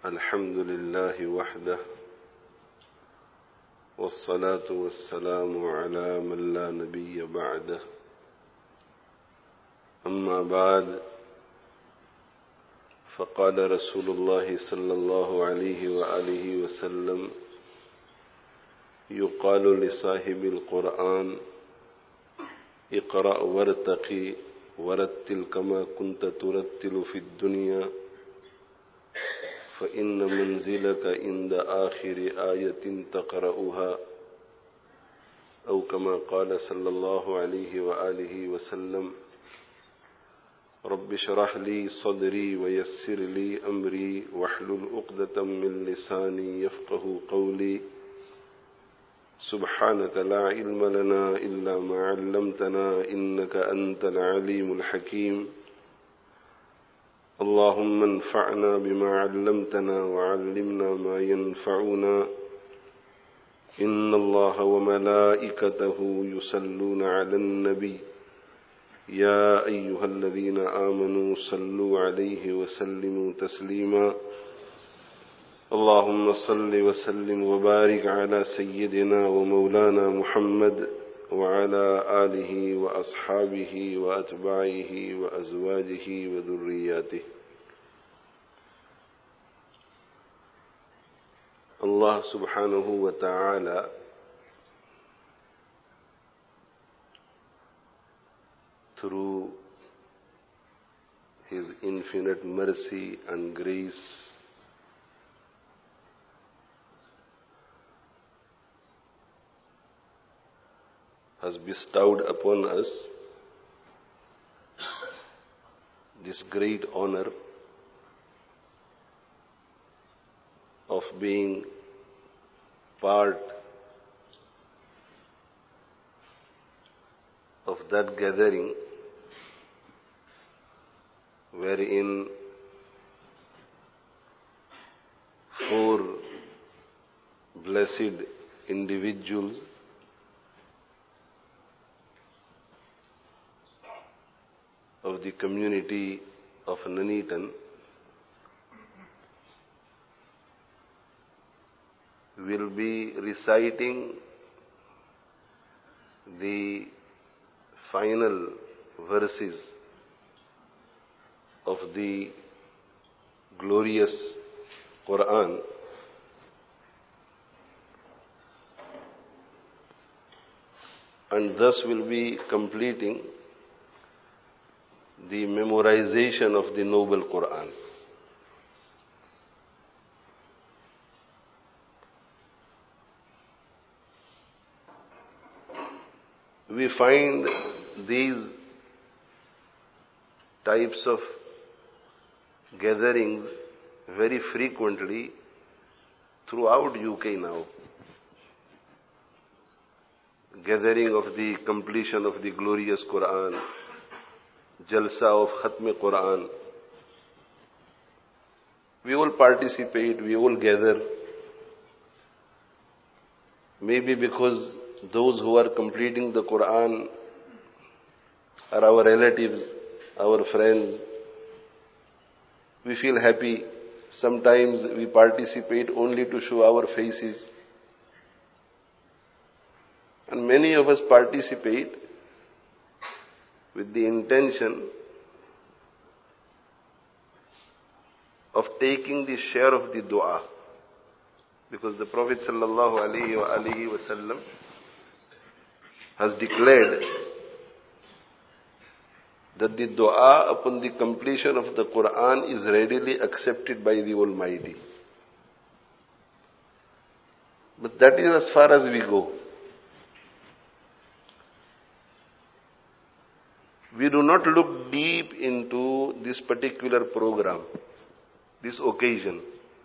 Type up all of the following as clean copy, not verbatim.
الحمد لله وحده والصلاة والسلام على من لا نبي بعده أما بعد فقال رسول الله صلى الله عليه وآله وسلم يقال لصاحب القرآن اقرأ وارتقي ورتل كما كنت ترتل في الدنيا فإن منزلك عند آخر آية تقرأها أو كما قال صلى الله عليه وآله وسلم رب اشرح لي صدري ويسر لي أمري واحلل عقدة من لساني يفقه قولي سبحانك لا علم لنا إلا ما علمتنا إنك أنت العليم الحكيم اللهم انفعنا بما علمتنا وعلمنا ما ينفعنا إن الله وملائكته يصلون على النبي يا أيها الذين آمنوا صلوا عليه وسلموا تسليما اللهم صل وسلم وبارك على سيدنا ومولانا محمد وعلى آله وأصحابه وأتباعه وأزواجه وذرياته. Allah subhanahu wa ta'ala through His infinite mercy and grace has bestowed upon us this great honor of being part of that gathering wherein 4 blessed individuals of the community of Nuneaton will be reciting the final verses of the glorious Quran, and thus will be completing the memorization of the noble Quran. We find these types of gatherings very frequently throughout UK now. Gathering of the completion of the glorious Quran, Jalsa of Khatm Quran. We all participate, we all gather. Maybe because those who are completing the Quran are our relatives, our friends. We feel happy. Sometimes we participate only to show our faces. And many of us participate with the intention of taking the share of the dua. Because the Prophet sallallahu alaihi wasallam has declared that the dua upon the completion of the Quran is readily accepted by the Almighty. But that is as far as we go. We do not look deep into this particular program, this occasion.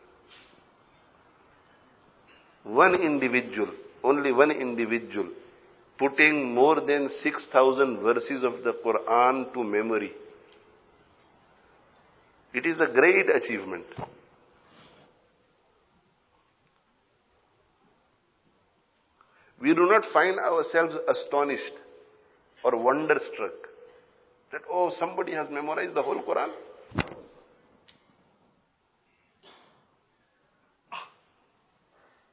One individual, only one individual, putting more than 6,000 verses of the Quran to memory. It is a great achievement. We do not find ourselves astonished or wonderstruck that, oh, somebody has memorized the whole Quran.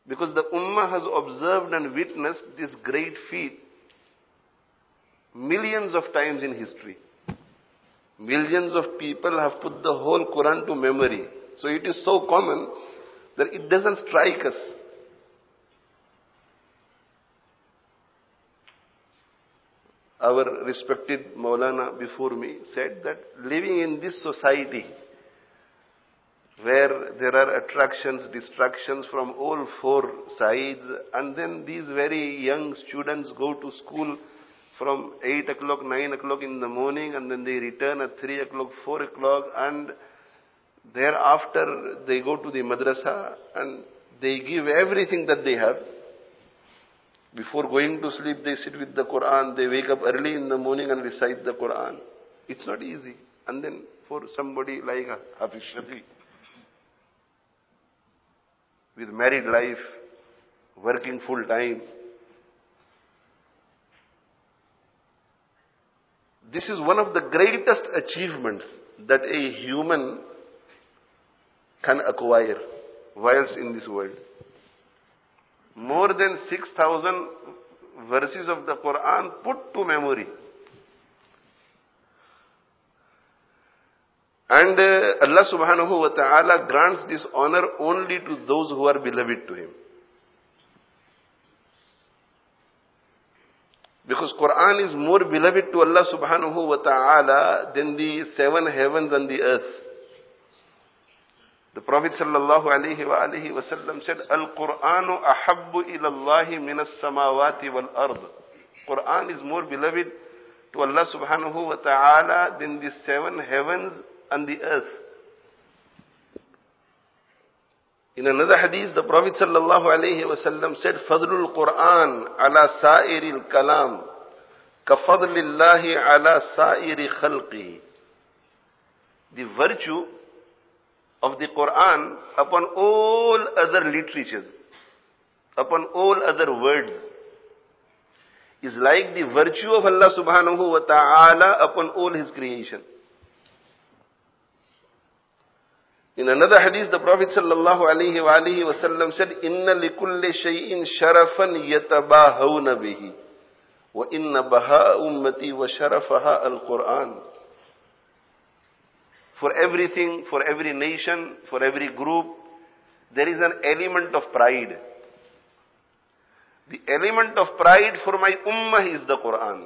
Because the Ummah has observed and witnessed this great feat millions of times in history. Millions of people have put the whole Quran to memory. So it is so common that it doesn't strike us. Our respected Maulana before me said that living in this society where there are attractions, distractions from all four sides, and then these very young students go to school from 8 o'clock, 9 o'clock in the morning, and then they return at 3 o'clock, 4 o'clock, and thereafter they go to the madrasa and they give everything that they have. Before going to sleep, they sit with the Quran. They wake up early in the morning and recite the Quran. It's not easy. And then for somebody like Hafiz Shafi, with married life, working full time, this is one of the greatest achievements that a human can acquire whilst in this world. More than 6,000 verses of the Quran put to memory. And Allah subhanahu wa ta'ala grants this honor only to those who are beloved to Him. Because Quran is more beloved to Allah subhanahu wa ta'ala than the 7 heavens and the earth. The Prophet sallallahu alayhi wa alihi wa sallam said, Al-Qur'anu ahabbu ila Allahi min as-samawati wal-ard. Quran is more beloved to Allah subhanahu wa ta'ala than the 7 heavens and the earth. In another hadith, the Prophet sallallahu alayhi wa sallam said, Fadlul Quran ala sa'iril kalam ka fadlillahi ala sa'iri khalqihi. The virtue of the Quran upon all other literatures, upon all other words, is like the virtue of Allah subhanahu wa ta'ala upon all His creation. In another hadith, the Prophet sallallahu alayhi wa alihi wa sallam said, Inna likulli shay'in sharafan yatabahawna bihi, wa inna baha'a ummati wa sharafaha al-Quran. For everything, for every nation, for every group, there is an element of pride. The element of pride for my ummah is the Quran.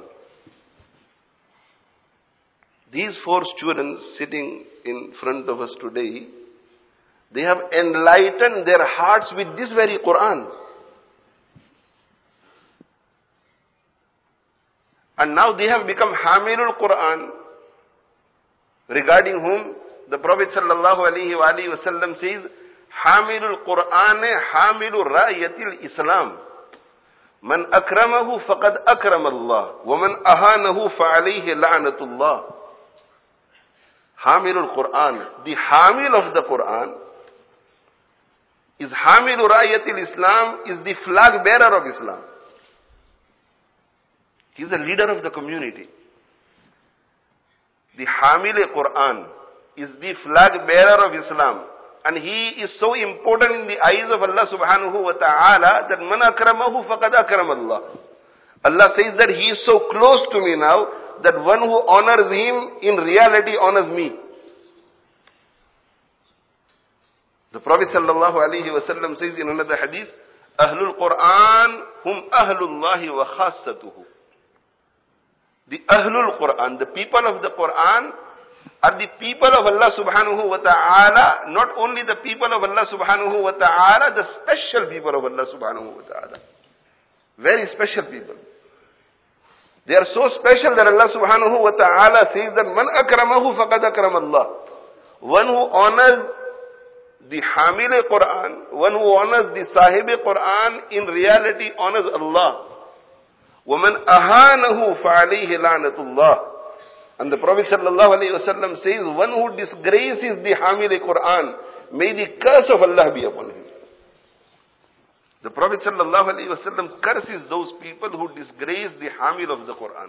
These 4 students sitting in front of us today, they have enlightened their hearts with this very Quran. And now they have become Hamilul Quran, regarding whom the Prophet sallallahu alaihi wa sallam says, Hamilul Quran Hamilur Rayatil Islam. Man akramahu faqad akram Allah, wa man ahanahu fa alayhi la'natullah. Hamilul Quran, the Hamil of the Quran, is Hamilur Rayatil Islam, is the flag bearer of Islam. He is the leader of the community. The Hamil-e-Quran is the flag bearer of Islam. And he is so important in the eyes of Allah subhanahu wa ta'ala that man akramahu faqad akram Allah. Allah says that he is so close to me now that one who honors him in reality honors me. The Prophet sallallahu alayhi wa sallam says in another hadith, Ahlul Quran hum ahlullahi wa khassatuhu. The Ahlul Quran, the people of the Quran, are the people of Allah subhanahu wa ta'ala, not only the people of Allah subhanahu wa ta'ala, the special people of Allah subhanahu wa ta'ala. Very special people. They are so special that Allah subhanahu wa ta'ala says that man akramahu faqad akram Allah. One who honors the Hamil Quran, one who honors the Sahib Quran, in reality honors Allah. وَمَنْ أَهَانَهُ فَعَلَيْهِ لَعْنَةُ اللَّهِ. And the Prophet sallallahu alayhi wa sallam says, one who disgraces the Hamil Quran, may the curse of Allah be upon him. The Prophet sallallahu alayhi wa sallam curses those people who disgrace the Hamil of the Quran.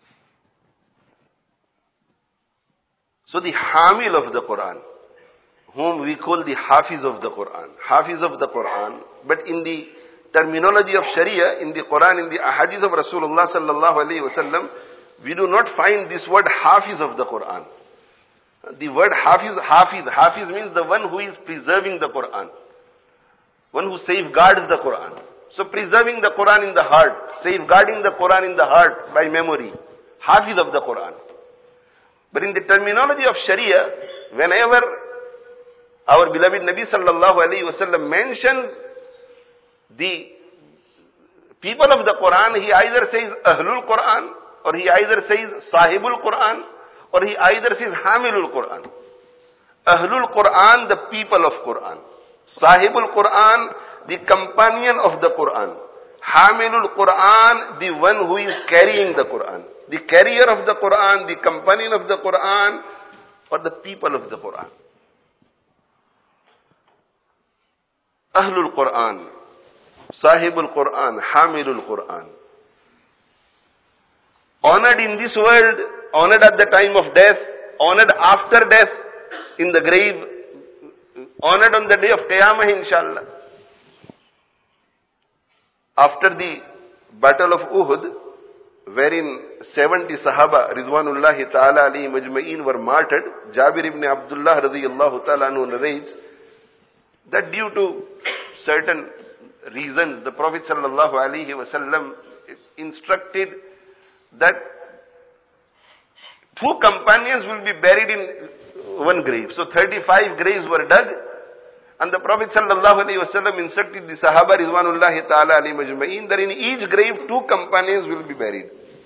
So the Hamil of the Quran, whom we call the Hafiz of the Quran. Hafiz of the Quran. But in the terminology of Sharia, in the Quran, in the Ahadith of Rasulullah sallallahu alayhi wasallam, we do not find this word Hafiz of the Quran. The word Hafiz means the one who is preserving the Quran. One who safeguards the Quran. So preserving the Quran in the heart, safeguarding the Quran in the heart by memory. Hafiz of the Quran. But in the terminology of Sharia, whenever our beloved Nabi sallallahu alayhi wasallam mentions the people of the Quran, he either says Ahlul Quran, or he either says Sahibul Quran, or he either says Hamilul Quran. Ahlul Quran, the people of Quran. Sahibul Quran, the companion of the Quran. Hamilul Quran, the one who is carrying the Quran. The carrier of the Quran, the companion of the Quran, or the people of the Quran. Ahlul Quran, Sahibul Quran, Hamilul Quran. Honored in this world, honored at the time of death, honored after death, in the grave, honored on the day of Qiyamah, inshallah. After the battle of Uhud, wherein 70 Sahaba, Ridwanullahi ta'ala alayhi majma'een, were martyred, Jabir ibn Abdullah radiyallahu ta'ala anhu narrates that due to certain reasons, the Prophet sallallahu alayhi wasallam instructed that 2 companions will be buried in one grave. So 35 graves were dug, and the Prophet sallallahu alayhi wasallam instructed the Sahaba Ridwanullahi ta'ala alayhi majma'een that in each grave 2 companions will be buried.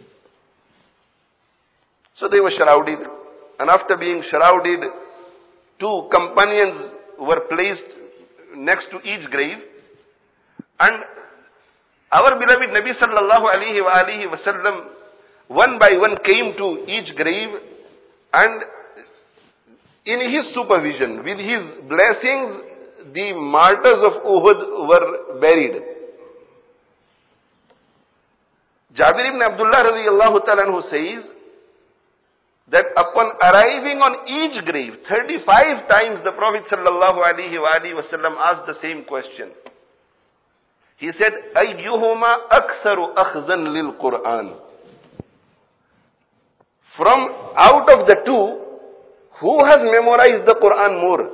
So they were shrouded, and after being shrouded, 2 companions were placed next to each grave, and our beloved Nabi sallallahu alayhi wasallam one by one came to each grave, and in his supervision, with his blessings, the martyrs of Uhud were buried. Jabir ibn Abdullah radiyallahu ta'ala anhu says that upon arriving on each grave, 35 times the Prophet sallallahu alayhi wasallam asked the same question. He said, Ayyuhuma aktharu akhzan lil Quran. From out of the 2, who has memorized the Quran more?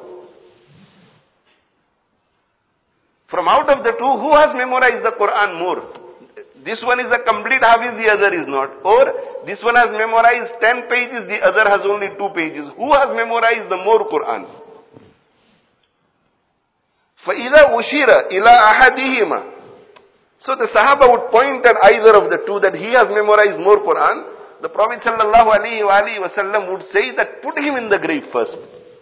From out of the 2, who has memorized the Quran more? This one is a complete Hafiz, the other is not. Or this one has memorized 10 pages, the other has only 2 pages. Who has memorized the more Quran? فَإِذَا أُشِيرَ إِلَىٰ أَحَدِهِمَا. So the Sahaba would point at either of the 2 that he has memorized more Quran. The Prophet sallallahu alayhi wasallam would say that put him in the grave first.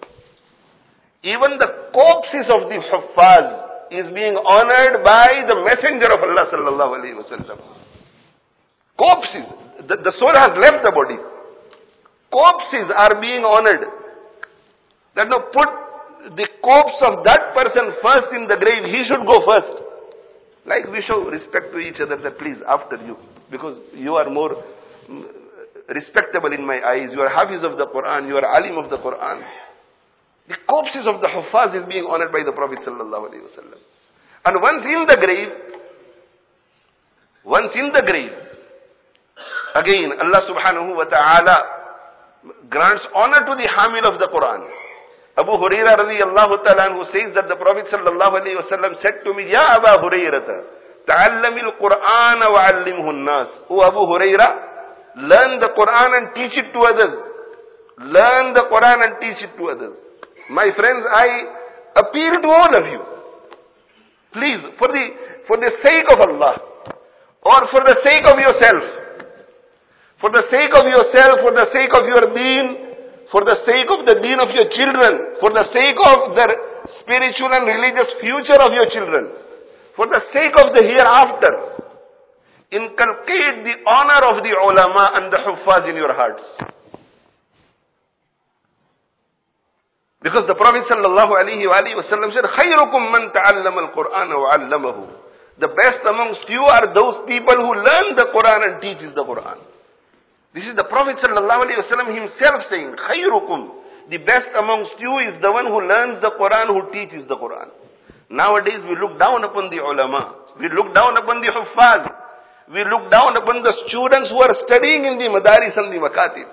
Even the corpses of the Huffaz is being honored by the Messenger of Allah sallallahu alayhi wasallam. Corpses. The soul has left the body. Corpses are being honored. That no, put the corpse of that person first in the grave. He should go first. Like we show respect to each other, that please, after you. Because you are more respectable in my eyes. You are Hafiz of the Quran. You are Alim of the Quran. The corpses of the Huffaz is being honored by the Prophet sallallahu alaihi wasallam. And once in the grave, again Allah subhanahu wa ta'ala grants honor to the Hamil of the Quran. Abu Hurairah radiyallahu ta'ala who says that the Prophet sallallahu alaihi wasallam said to me, Ya Aba Hurairah, ta'allamil Qur'an wa 'allimhu an-nas. O Abu Hurairah, learn the Quran and teach it to others. Learn the Quran and teach it to others. My friends, I appeal to all of you. Please, for the sake of Allah, or for the sake of yourself, for the sake of yourself, for the sake of your deen, for the sake of the deen of your children, for the sake of the spiritual and religious future of your children, for the sake of the hereafter, inculcate the honor of the ulama and the huffaz in your hearts. Because the Prophet sallallahu alaihi wasallam said, خَيْرُكُمْ مَنْ تَعَلَّمَ الْقُرْآنَ وَعَلَّمَهُ. The best amongst you are those people who learn the Quran and teaches the Quran. This is the Prophet sallallahu alaihi wasallam himself saying, خَيْرُكُمْ. The best amongst you is the one who learns the Quran, who teaches the Quran. Nowadays we look down upon the ulama. We look down upon the huffaz. We look down upon the students who are studying in the madaris and the makatib.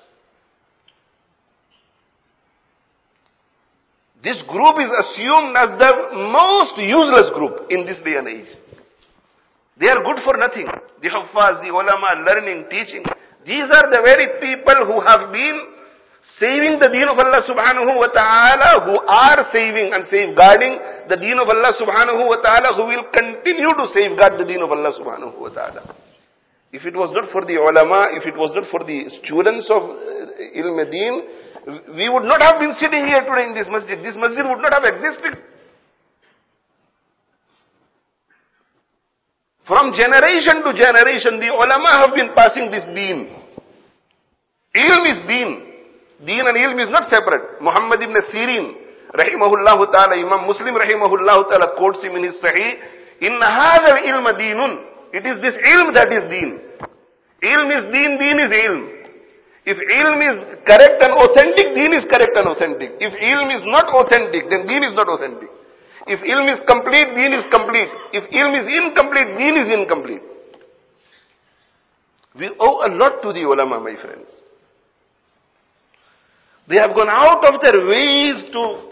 This group is assumed as the most useless group in this day and age. They are good for nothing. The huffaz, the ulama, learning, teaching. These are the very people who have been saving the deen of Allah subhanahu wa ta'ala, who are saving and safeguarding the deen of Allah subhanahu wa ta'ala, who will continue to safeguard the deen of Allah subhanahu wa ta'ala. If it was not for the ulama, if it was not for the students of ilm deen, we would not have been sitting here today in this masjid. This masjid would not have existed. From generation to generation, the ulama have been passing this deen. Ilm is deen. Deen and ilm is not separate. Muhammad ibn Sirin, rahimahullah ta'ala, Imam Muslim rahimahullah ta'ala quotes him in his Sahih, "Inna hadha al-ilma deenun." It is this ilm that is deen. Ilm is deen, deen is ilm. If ilm is correct and authentic, deen is correct and authentic. If ilm is not authentic, then deen is not authentic. If ilm is complete, deen is complete. If ilm is incomplete, deen is incomplete. We owe a lot to the ulama, my friends. They have gone out of their ways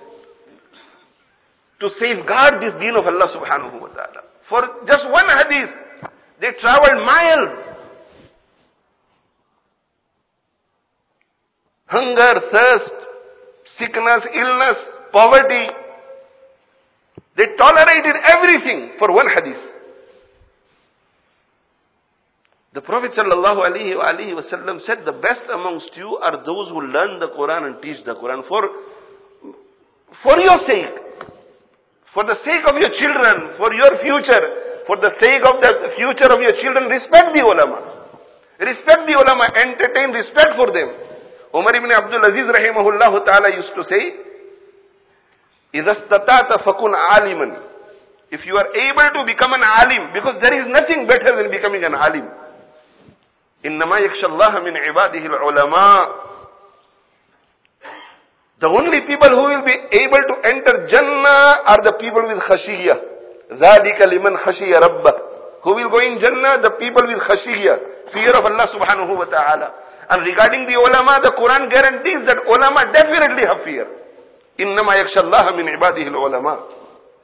to safeguard this deen of Allah subhanahu wa ta'ala. For just one hadith, they traveled miles. Hunger, thirst, sickness, illness, poverty. They tolerated everything for one hadith. The Prophet sallallahu alaihi wasallam said, the best amongst you are those who learn the Quran and teach the Quran for your sake, for the sake of your children, for your future, for the sake of the future of your children. Respect the ulama. Respect the ulama, entertain respect for them. Umar ibn Abdul Aziz rahimahullah ta'ala used to say, إِذَا اسْتَطَعْتَ فَكُنْ عَالِمًا. If you are able to become an alim, because there is nothing better than becoming an alim. إِنَّمَا يَخْشَى اللَّهَ مِنْ عِبَادِهِ الْعُلَمَاءِ. The only people who will be able to enter Jannah are the people with khashiyah. ذَلِكَ لِمَنْ خَشِيَ رَبَّهِ. Who will go in Jannah? The people with khashiyah, fear of Allah subhanahu wa ta'ala. And regarding the ulama, the Quran guarantees that ulama definitely have fear. إِنَّمَا يَخْشَى اللَّهَ مِنْ عِبَادِهِ الْعُلَمَاءِ.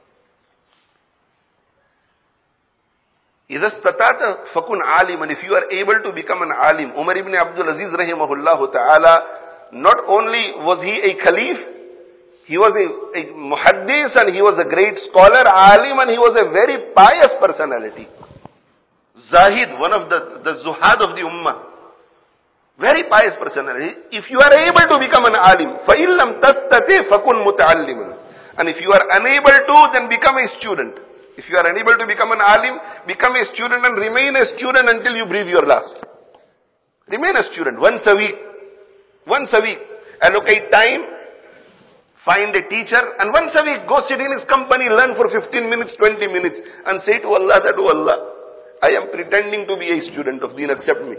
إِذَا اسْتَطَعْتَ فَكُنْ عَالِمًا. If you are able to become an alim. Umar ibn Abdul Aziz rahimahullah ta'ala, not only was he a caliph, he was a muhaddis and he was a great scholar, alim, and he was a very pious personality. Zahid, one of the zuhad of the ummah. Very pious personality. If you are able to become an alim, فَإِن لَمْ تَسْتَطِعْ فَكُنْ مُتَعَلِّمًا. And if you are unable to, then become a student. If you are unable to become an alim, become a student and remain a student until you breathe your last. Remain a student once a week. Once a week. Allocate time, find a teacher, and once a week go sit in his company, learn for 15 minutes, 20 minutes, and say to Allah that, "Oh Allah, I am pretending to be a student of Deen, accept me.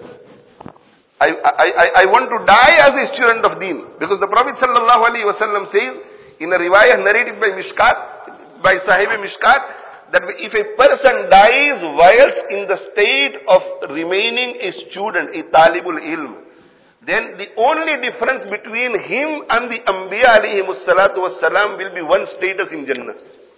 I want to die as a student of Deen." Because the Prophet sallallahu alaihi wasallam says, in a riwayah narrated by Sahib Mishkat, that if a person dies whilst in the state of remaining a student, a talibul ilm, then the only difference between him and the Anbiya alayhimus salatu wassalam will be one status in Jannah.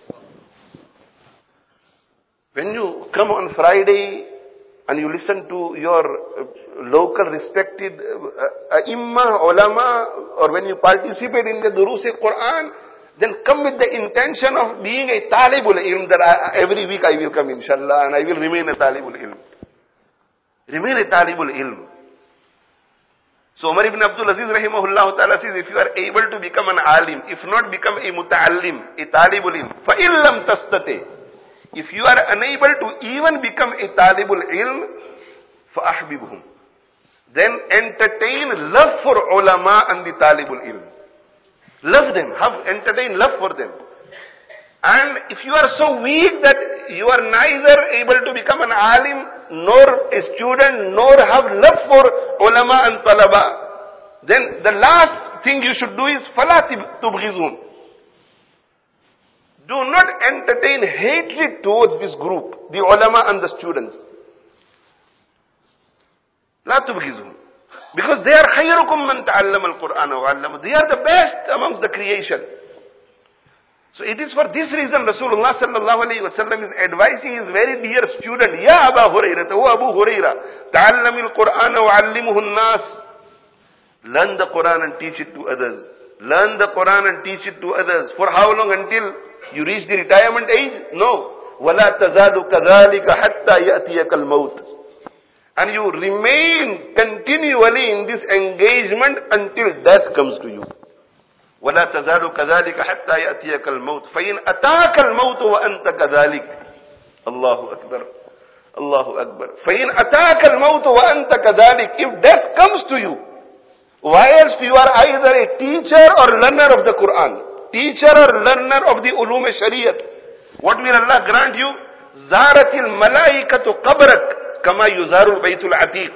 When you come on Friday and you listen to your local respected imma, ulama, or when you participate in the durus Quran, then come with the intention of being a talibul ilm, that every week I will come inshallah and I will remain a talibul ilm. Remain a talibul ilm. So Umar ibn Abdul Aziz rahimahullah ta'ala says, if you are able to become an alim, if not become a muta'allim, a talibul ilm, فَإِن لَمْ تَسْتَطِعْ. If you are unable to even become a talibul ilm, فَأَحْبِبْهُمْ. Then entertain love for ulama and the talibul ilm. Love them, entertain love for them. And if you are so weak that you are neither able to become an alim, nor a student, nor have love for ulama and talaba, then the last thing you should do is فَلَا تُبْغِزُهُمْ. Do not entertain hatred towards this group, the ulama and the students. لَا تُبْغِزُهُمْ. Because they are خَيْرُكُمْ مَنْ تَعَلَّمَ الْقُرْآنَ وَعَلَّمَ. They are the best amongst the creation. So it is for this reason Rasulullah sallallahu alayhi wa sallam is advising his very dear student, Ya Aba Hurairah, O Abu Hurairah, ta'allam al-Qur'an wa 'allimhu an-nas. Learn the Quran and teach it to others. Learn the Quran and teach it to others. For how long? Until you reach the retirement age? No. وَلَا تَزَالُ كَذَلِكَ حَتَّى يَأْتِيَكَ الْمَوْتِ. And you remain continually in this engagement until death comes to you. وَلَا تَزَالُ كَذَلِكَ حَتَّى يَأْتِيَكَ الْمَوْتِ فَإِنْ أَتَاكَ الْمَوْتُ وَأَنْتَ كَذَلِكَ. Allahu Akbar. Allahu Akbar. فَإِنْ أَتَاكَ الْمَوْتُ وَأَنْتَ كَذَلِكَ. If death comes to you, whilst you are either a teacher or learner of the Quran, teacher or learner of the ulum shariat, what will Allah grant you? Zaratil malaikatu qabrak kama yuzarul baytul atiq.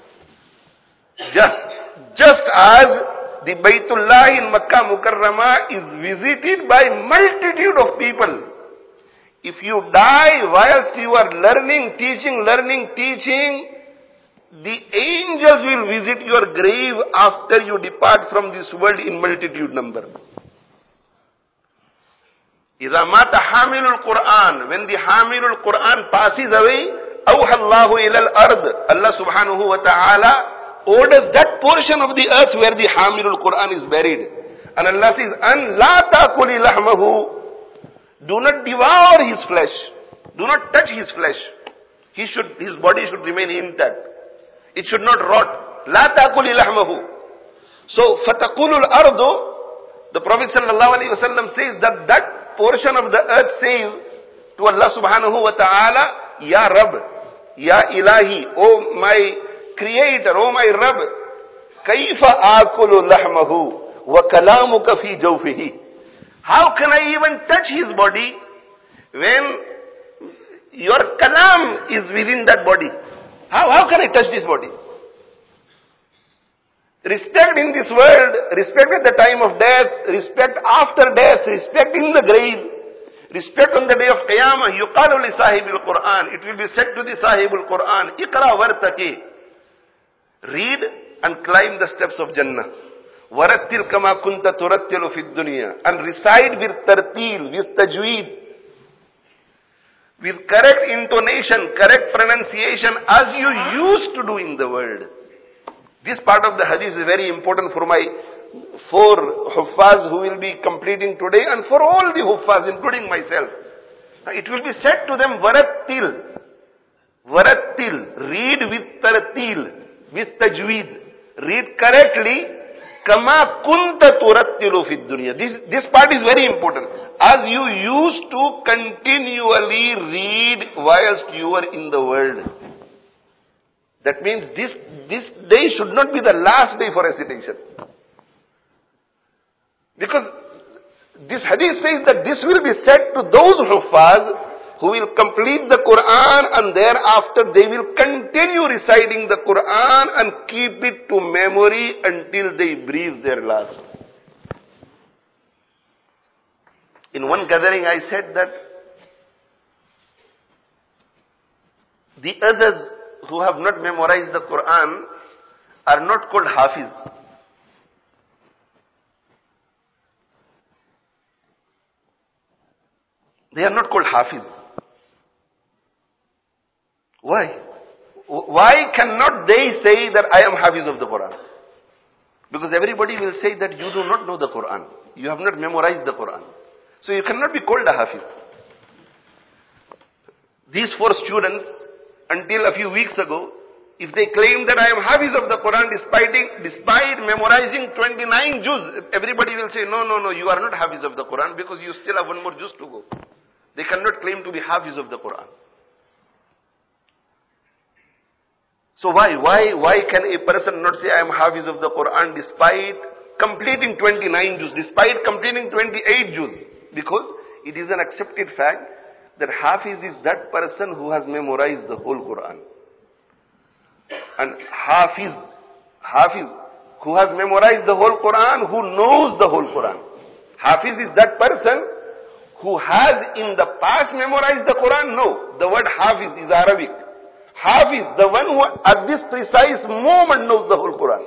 Just as the Baytullah in Makkah Mukarramah is visited by multitude of people. If you die whilst you are learning, teaching, the angels will visit your grave after you depart from this world in multitude number. إِذَا مَاتَ حَامِلُ الْقُرْآنِ. When the Hamilul Quran passes away, أَوْحَى اللَّهُ إِلَى الْأَرْضِ. Allah subhanahu wa ta'ala orders that portion of the earth where the Hamilul Quran is buried. And Allah says, أَنْ لَا تَأْكُلِ لَحْمَهُ. Do not devour his flesh. Do not touch his flesh. His body should remain intact. It should not rot. لَا تَأْكُلِ لَحْمَهُ. So, فَتَقُولُ الْأَرْضُ. The Prophet sallallahu alayhi wa sallam says that portion of the earth says to Allah subhanahu wa ta'ala, Ya Rabb, Ya Ilahi, O my Creator, O my Rabb, kaifa akulu lahmahu wa kalamuka fi jawfihi. How can I even touch his body when your kalam is within that body? How can I touch this body? Respect in this world, respect at the time of death, respect after death, respect in the grave, respect on the day of Qiyamah. Yuqalu li sahibil Quran. It will be said to the sahibul Quran, Iqra wartaki. Read and climb the steps of Jannah. Warattil kama kunta turattilu fid dunya. And recite with tartil, with tajweed, with correct intonation, correct pronunciation as you used to do in the world. This part of the hadith is very important for my 4 huffaz who will be completing today and for all the huffaz, including myself. It will be said to them, Warattil. Warattil. Read with tartil, with tajweed. Read correctly. Kama kunta turattilu fid dunya. This part is very important. As you used to continually read whilst you were in the world. That means this day should not be the last day for recitation. Because this hadith says that this will be said to those huffaz who will complete the Quran and thereafter they will continue reciting the Quran and keep it to memory until they breathe their last. In one gathering I said that the others who have not memorized the Quran are not called Hafiz. They are not called Hafiz. Why? Why cannot they say that I am Hafiz of the Quran? Because everybody will say that you do not know the Quran. You have not memorized the Quran. So you cannot be called a Hafiz. These 4 students, until a few weeks ago, if they claim that I am Hafiz of the Quran despite memorizing 29 juz, everybody will say, no, you are not Hafiz of the Quran because you still have 1 more juz to go. They cannot claim to be Hafiz of the Quran. So why can a person not say I am Hafiz of the Quran despite completing 29 juz, despite completing 28 juz? Because it is an accepted fact that Hafiz is that person who has memorized the whole Quran. And Hafiz, who has memorized the whole Quran, who knows the whole Quran. Hafiz is that person who has in the past memorized the Quran? No. The word Hafiz is Arabic. Hafiz, the one who at this precise moment knows the whole Quran.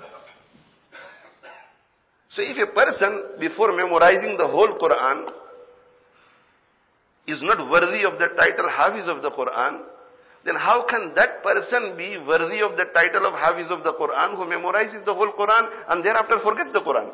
So if a person, before memorizing the whole Quran, is not worthy of the title Hafiz of the Quran, then how can that person be worthy of the title of Hafiz of the Quran who memorizes the whole Quran and thereafter forgets the Quran?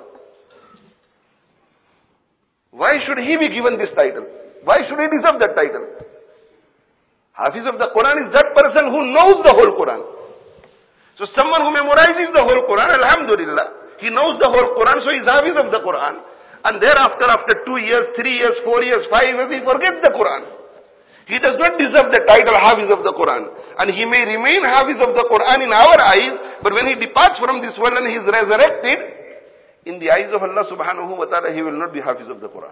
Why should he be given this title? Why should he deserve that title? Hafiz of the Quran is that person who knows the whole Quran. So someone who memorizes the whole Quran, alhamdulillah, he knows the whole Quran, so he is Hafiz of the Quran. And thereafter, after 2 years, 3 years, 4 years, 5 years, he forgets the Quran. He does not deserve the title Hafiz of the Quran. And he may remain Hafiz of the Quran in our eyes, but when he departs from this world and he is resurrected, in the eyes of Allah subhanahu wa ta'ala, he will not be Hafiz of the Quran.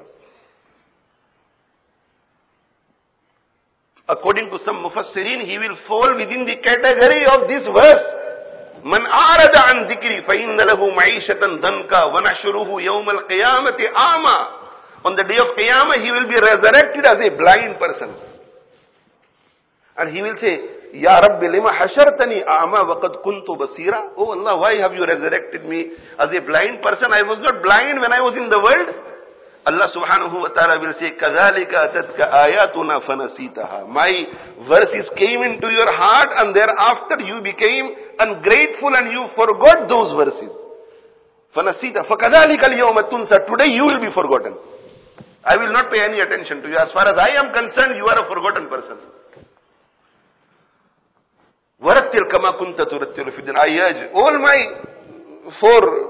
According to some Mufassirin, he will fall within the category of this verse. من أعرض عن ذكري فإن له معيشة ضنكا ونحشره يوم القيامة أعمى. On the day of Qiyamah, he will be resurrected as a blind person. And he will say, Ya Rabbi lima hashartani a'ma wa qad kuntu basira. Oh Allah, why have you resurrected me as a blind person? I was not blind when I was in the world. Allah subhanahu wa ta'ala will say, كَذَلِكَ أَتَتْكَ آيَاتُنَا فَنَسِيتَهَا. My verses came into your heart and thereafter you became ungrateful and you forgot those verses. فَنَسِيتَهَا فَكَذَلِكَ الْيَوْمَ تُنْسَى. Today you will be forgotten. I will not pay any attention to you. As far as I am concerned, you are a forgotten person. وَرَتِّلْ كَمَا كُنْتَ تُرَتِّلُ فِي الدُّنْيَا. I urge all my 4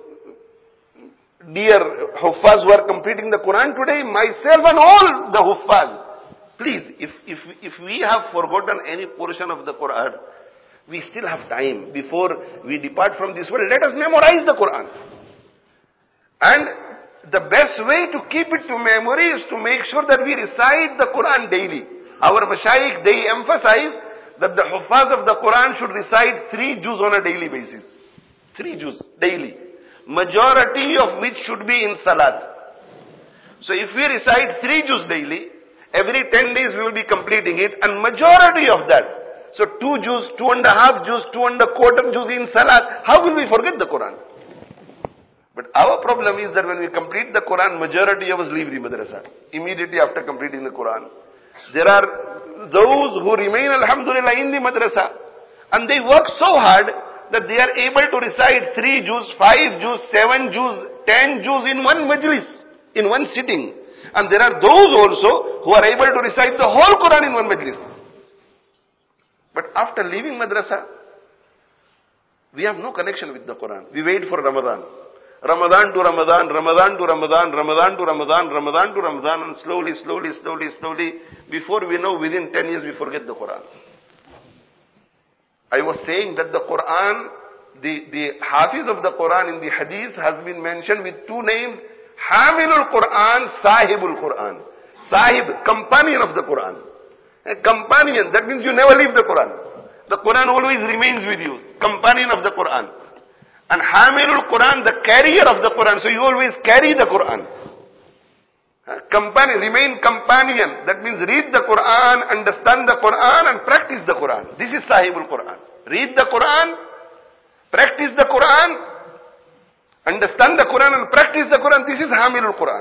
dear Huffaz who are completing the Quran today, myself and all the Huffaz, please, if we have forgotten any portion of the Quran, we still have time before we depart from this world. Let us memorize the Quran. And the best way to keep it to memory is to make sure that we recite the Quran daily. Our Mashayikh, they emphasize that the Huffaz of the Quran should recite 3 juz on a daily basis. 3 juz daily. Majority of which should be in Salat. So if we recite 3 juz daily, every 10 days we will be completing it, and majority of that, so 2 juz, 2.5 juz, 2.25 juz in Salat, how will we forget the Quran? But our problem is that when we complete the Quran, majority of us leave the madrasa immediately after completing the Quran. There are those who remain, alhamdulillah, in the madrasa, and they work so hard that they are able to recite 3 juz, 5 juz, 7 juz, 10 juz in one majlis, in one sitting. And there are those also who are able to recite the whole Quran in one majlis. But after leaving madrasa, we have no connection with the Quran. We wait for Ramadan. Ramadan to Ramadan, Ramadan to Ramadan, Ramadan to Ramadan, Ramadan to Ramadan, and slowly, before we know, within 10 years we forget the Quran. I was saying that the Quran, the Hafiz of the Quran in the Hadith has been mentioned with 2 names, Hamilul Quran, Sahibul Quran. Sahib, companion of the Quran. A companion, that means you never leave the Quran. The Quran always remains with you. Companion of the Quran. And Hamilul Quran, the carrier of the Quran. So you always carry the Quran. Companion, remain companion. That means read the Quran, understand the Quran, and practice the Quran. This is Sahibul Quran. Read the Quran, practice the Quran, understand the Quran and practice the Quran. This is Hamilul Quran.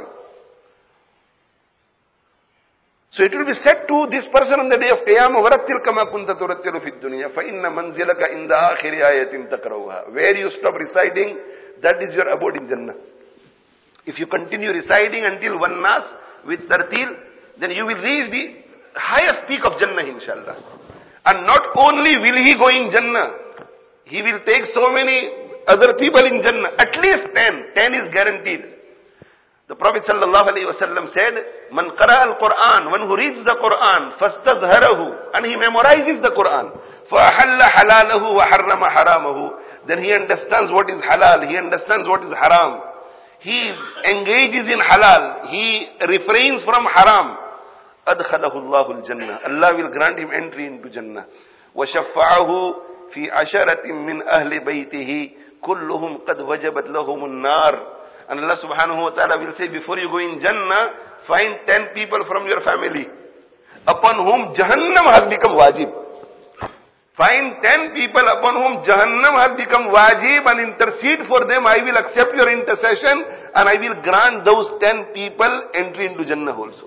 So it will be said to this person on the day of Qiyamah, وَرَتِّلْ كَمَا كُنْتَ تُرَتِّلُ فِي الدُّنْيَا فَإِنَّ مَنْزِلَكَ إِنْدَ آخِرِ آيَةٍ تَقْرَؤُهَا. Where you stop reciting, that is your abode in Jannah. If you continue reciting until 1 Nas with tartil, then you will reach the highest peak of Jannah, inshallah. And not only will he go in Jannah, he will take so many other people in Jannah. At least 10. 10 is guaranteed. The Prophet sallallahu alaihi wasallam said, Man qara al-Quran, one who reads the Quran, fastazharahu, and he memorizes the Quran, فَأَحَلَّ حَلَالَهُ وَحَرَّمَ حَرَامَهُ, then he understands what is halal, he understands what is haram. He engages in halal, he refrains from haram. أَدْخَلَهُ اللَّهُ الْجَنَّةِ, Allah will grant him entry into Jannah. وَشَفَّعَهُ فِي عَشَرَةٍ مِّنْ أَهْلِ بَيْتِهِ كلهم قد وجبت لهم النار. And Allah subhanahu wa ta'ala will say, before you go in Jannah, find 10 people from your family upon whom Jahannam has become wajib. Find 10 people upon whom Jahannam has become wajib and intercede for them. I will accept your intercession and I will grant those 10 people entry into Jannah also.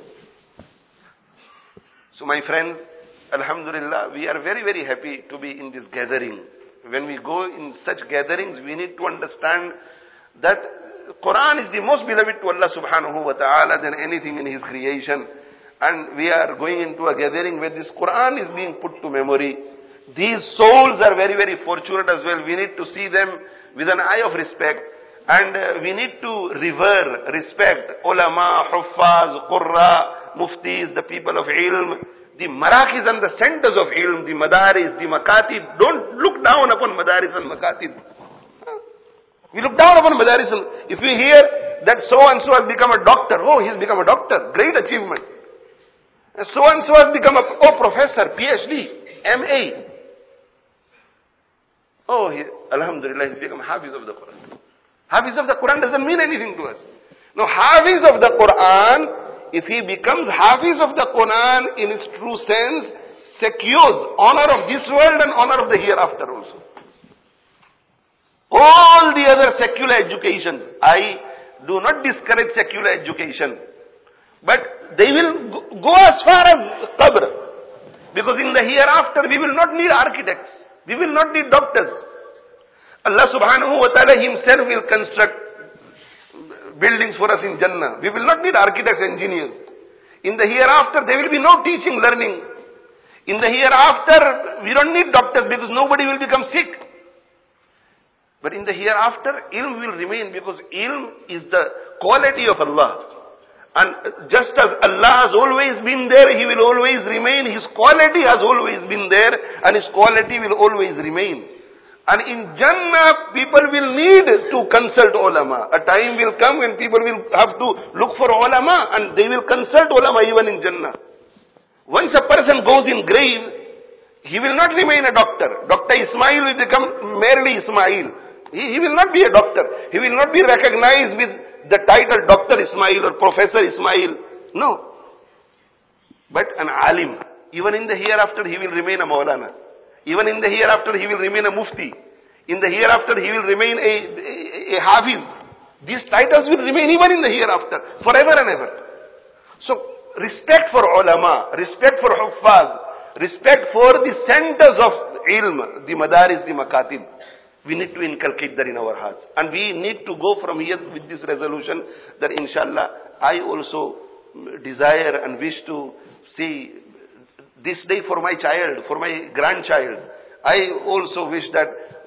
So my friends, Alhamdulillah, we are very, very happy to be in this gathering. When we go in such gatherings, we need to understand that Quran is the most beloved to Allah subhanahu wa ta'ala than anything in His creation. And we are going into a gathering where this Quran is being put to memory. These souls are very, very fortunate as well. We need to see them with an eye of respect. And we need to revere, respect ulama, huffaz, qurra, muftis, the people of ilm, the marakis and the centers of ilm, the madaris, the makatib. Don't look down upon madaris and makatib. We look down upon madaris. If we hear that so-and-so has become a doctor, oh, he's become a doctor, great achievement. So-and-so has become a professor, PhD, MA. Oh, Alhamdulillah, he's become Hafiz of the Quran. Hafiz of the Quran doesn't mean anything to us. No, Hafiz of the Quran, if he becomes Hafiz of the Quran in its true sense, secures honor of this world and honor of the hereafter also. All the other secular educations, I do not discourage secular education, but they will go as far as qabr. Because in the hereafter, we will not need architects. We will not need doctors. Allah subhanahu wa ta'ala Himself will construct buildings for us in Jannah. We will not need architects, engineers. In the hereafter, there will be no teaching, learning. In the hereafter, we don't need doctors because nobody will become sick. But in the hereafter, ilm will remain because ilm is the quality of Allah. And just as Allah has always been there, He will always remain. His quality has always been there and His quality will always remain. And in Jannah, people will need to consult ulama. A time will come when people will have to look for ulama and they will consult ulama even in Jannah. Once a person goes in grave, he will not remain a doctor. Dr. Ismail will become merely Ismail. He will not be a doctor. He will not be recognized with the title Dr. Ismail or Professor Ismail. No. But an alim. Even in the hereafter, he will remain a Maulana. Even in the hereafter, he will remain a Mufti. In the hereafter, he will remain a Hafiz. These titles will remain even in the hereafter, forever and ever. So, respect for ulama, respect for huffaz, respect for the centers of ilm, the madaris, the makatib. We need to inculcate that in our hearts. And we need to go from here with this resolution that inshallah, I also desire and wish to see this day for my child, for my grandchild. I also wish that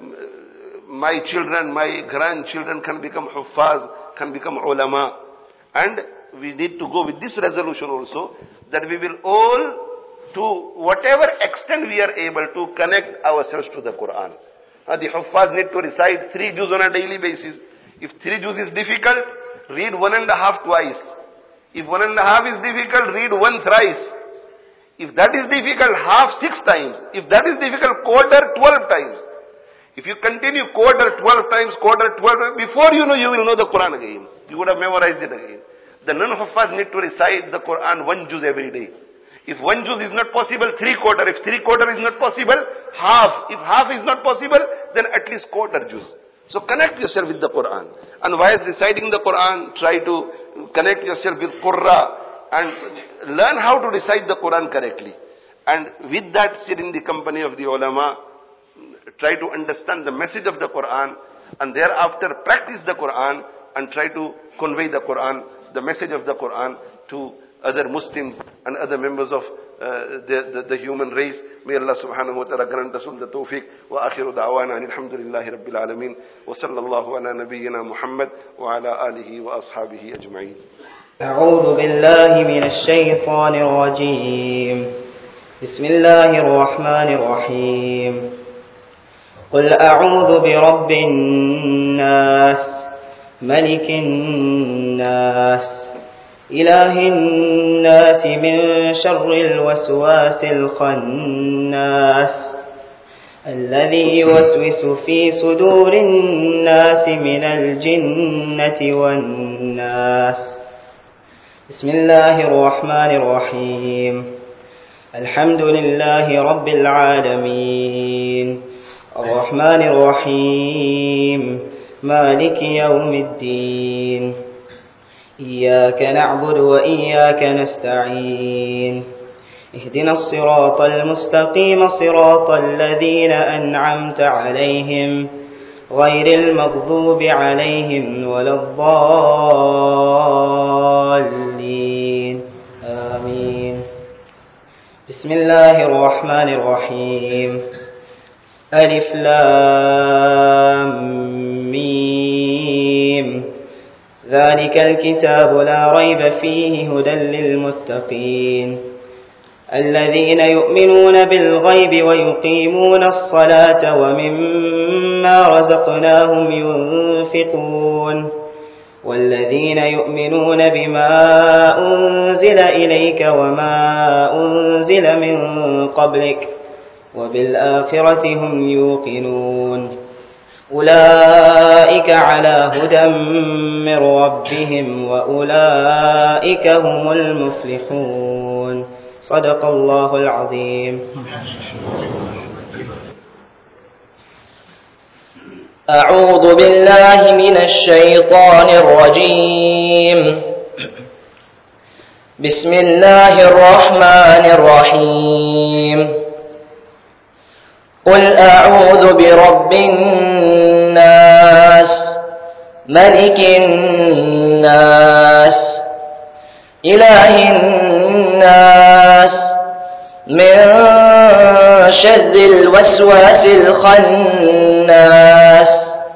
my children, my grandchildren can become huffaz, can become ulama. And we need to go with this resolution also that we will all, to whatever extent we are able to, connect ourselves to the Quran. The huffaz need to recite 3 juz on a daily basis. If 3 juz is difficult, read 1.5 twice. If 1.5 is difficult, read 1 thrice. If that is difficult, half 6 times. If that is difficult, quarter 12 times. If you continue quarter 12 times, before you will know the Quran again. You would have memorized it again. The non-huffaz need to recite the Quran 1 juz every day. If 1 juz is not possible, 3/4. If 3/4 is not possible, half. If half is not possible, then at least quarter juz. So connect yourself with the Quran. And while reciting the Quran, try to connect yourself with Qurra and learn how to recite the Quran correctly. And with that, sit in the company of the ulama, try to understand the message of the Quran, and thereafter practice the Quran and try to convey the Quran, the message of the Quran, to other Muslims and other members of the human race. May Allah subhanahu wa ta'ala grant us all the tawfiq. Wa akhiru da'wana alhamdulillahi rabbil alameen. Wa sallallahu ala nabiyyina Muhammad wa ala alihi wa ashabihi ajma'in. أعوذ بالله من الشيطان الرجيم. بسم الله الرحمن الرحيم. قل أعوذ برب الناس ملك الناس إله الناس من شر الوسواس الخناس الذي يوسوس في صدور الناس من الجنة والناس. بسم الله الرحمن الرحيم. الحمد لله رب العالمين، الرحمن الرحيم، مالك يوم الدين، إياك نعبد وإياك نستعين، اهدنا الصراط المستقيم صراط الذين أنعمت عليهم غير المغضوب عليهم ولا الضالين، آمين. بسم الله الرحمن الرحيم. ألف لام ميم. ذلك الكتاب لا ريب فيه هدى للمتقين الذين يؤمنون بالغيب ويقيمون الصلاة ومما رزقناهم ينفقون والذين يؤمنون بما أنزل إليك وما أنزل من قبلك وبالآخرة هم يوقنون أولئك على هدى من ربهم وأولئك هم المفلحون. صدق الله العظيم. أعوذ بالله من الشيطان الرجيم. بسم الله الرحمن الرحيم. قل أعوذ برب الناس ملك الناس إله الناس من شر الوسواس الخناس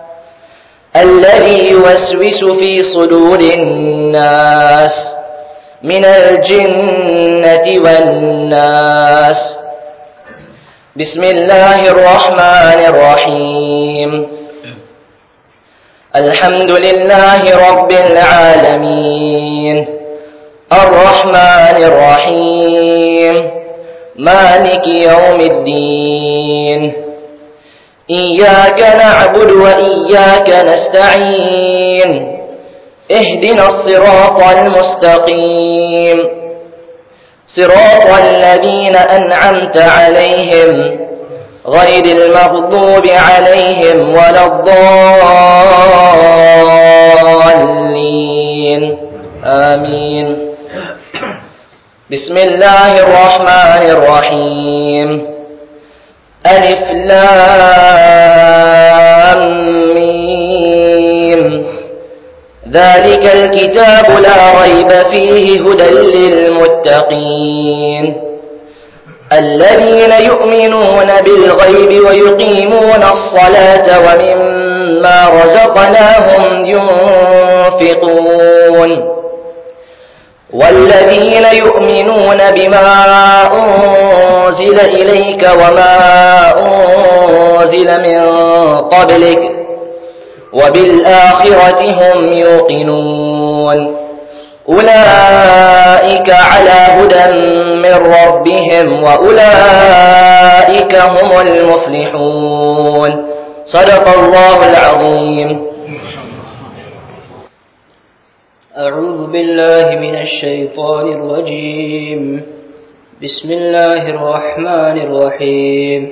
الذي يوسوس في صدور الناس من الجنة والناس. بسم الله الرحمن الرحيم. الحمد لله رب العالمين الرحمن الرحيم مالك يوم الدين إياك نعبد وإياك نستعين اهدنا الصراط المستقيم صراط الذين أنعمت عليهم غير المغضوب عليهم ولا الضالين، آمين. بسم الله الرحمن الرحيم. ألف لام ميم. ذلك الكتاب لا ريب فيه هدى للمتقين الذين يؤمنون بالغيب ويقيمون الصلاة ومما رزقناهم ينفقون والذين يؤمنون بما أنزل إليك وما أنزل من قبلك وبالآخرة هم يوقنون أولئك على هدى من ربهم وأولئك هم المفلحون. صدق الله العظيم. أعوذ بالله من الشيطان الرجيم. بسم الله الرحمن الرحيم.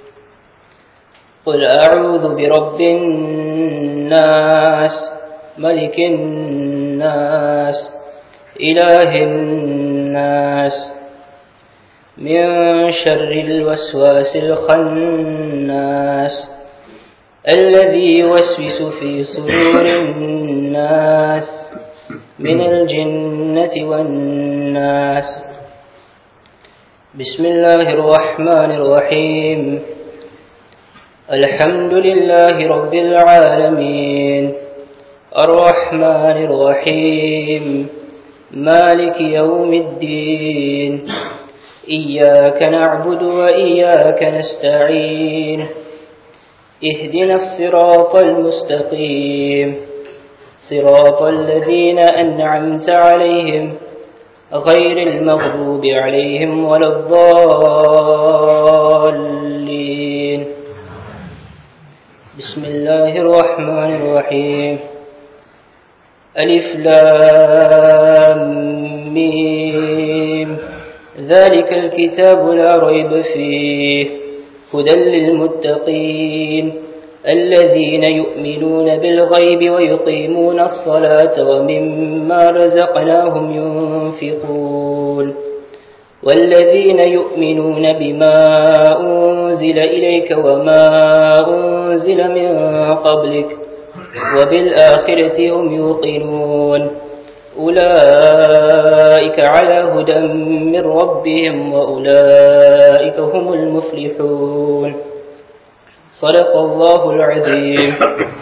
قل أعوذ برب الناس ملك الناس إله الناس من شر الوسواس الخناس الذي يوسوس في صدور الناس من الجنة والناس. بسم الله الرحمن الرحيم. الحمد لله رب العالمين الرحمن الرحيم مالك يوم الدين إياك نعبد وإياك نستعين اهدنا الصراط المستقيم صراط الذين أنعمت عليهم غير المغضوب عليهم ولا الضالين، بسم الله الرحمن الرحيم. ألف لام ميم. ذلك الكتاب لا ريب فيه هدى للمتقين الذين يؤمنون بالغيب ويقيمون الصلاة ومما رزقناهم ينفقون والذين يؤمنون بما أنزل إليك وما أنزل من قبلك وبالآخرة هم يوقنون أولئك على هدى من ربهم وأولئك هم المفلحون. صدق الله العظيم.